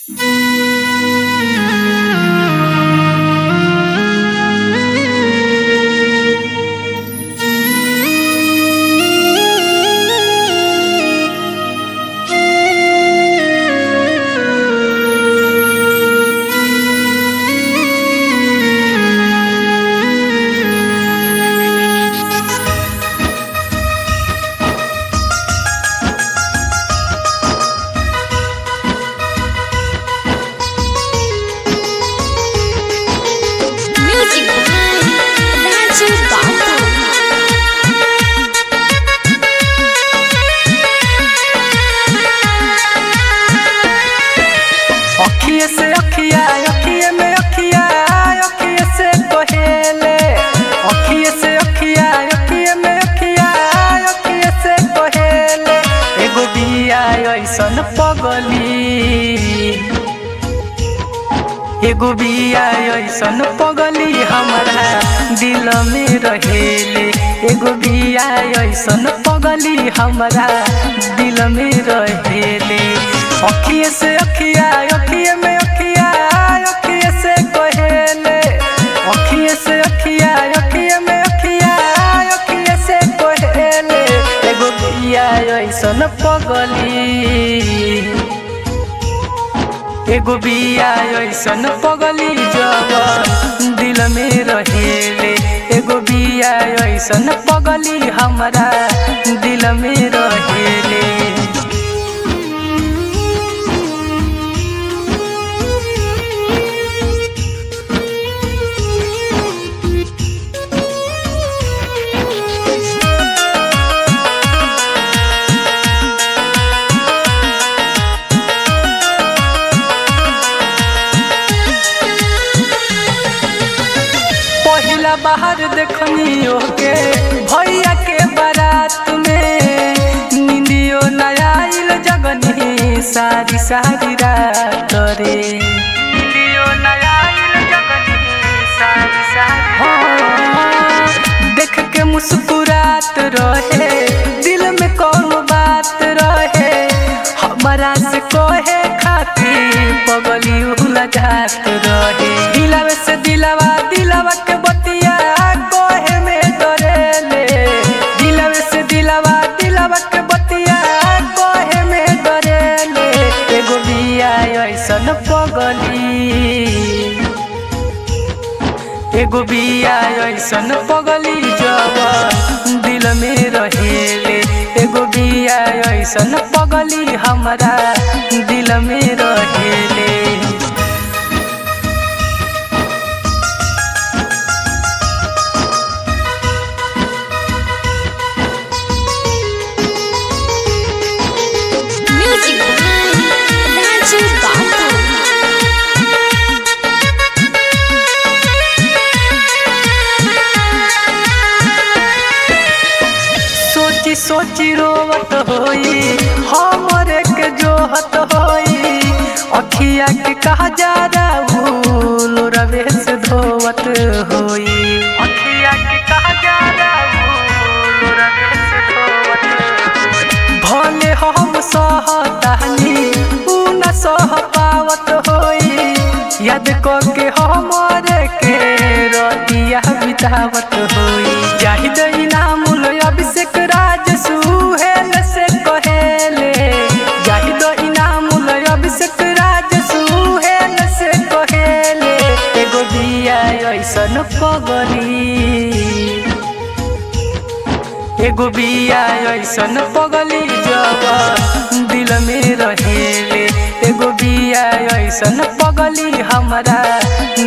एगो बिया ऐसन पगली हमारा दिल में रहेले। एगो बिया ऐसन पगली हमारा दिल में रहेले। अखिए से अखिया अखिए में अखिया अखिए से कहेले। अखिए से अखिया अखिए में अखिया अखिए से कहेले। एगो बिया ऐसन पगली एगो बिया ऐसन पगली जब दिल में रहेले। एगो बिया ऐसन पगली हमारा दिल में रहेले। बाहर देखनी ओके भैया के बारात में नींदियो नया आइल जगनी सारी सारी रात रे। नींदियो नया आइल जगनी सारी सारी देख के मुस्कुरात रहे। दिल में कौन बात रहे हमारा से कहे खातिर पगली उला जात रहे। दिलवा से दिलवा दिलवा के बतिया कोहे में डरेले। दिलवा से दिलवा दिलवा के बतिया कोहे में डरेले। एगो बिया ऐसन पगली एगो बिया ऐसन पगली जब दिल में रहेले। एगो बिया ऐसन पगली हमारा दिल में रहेले। सोची रोवत होई हमरे के जोहत होई। अखिया के कहा जा राहुल रवे से धोवत होई। अखिया के कहा जा राहुल रवे से धोवत होई। भले हम सहतानी उ न सह पावत होई। याद करके हमरे के रतिया बितावत होई। जाहिद इनाम अभिषेक राज सुहेल से कहेले। जाहिद इनाम अभिषेक राज सुहेल से कहेले। एगो बिया ऐसन पगली एगो बिया ऐसन पगली जब दिल में रहेले। एगो बिया ऐसन पगली हमारा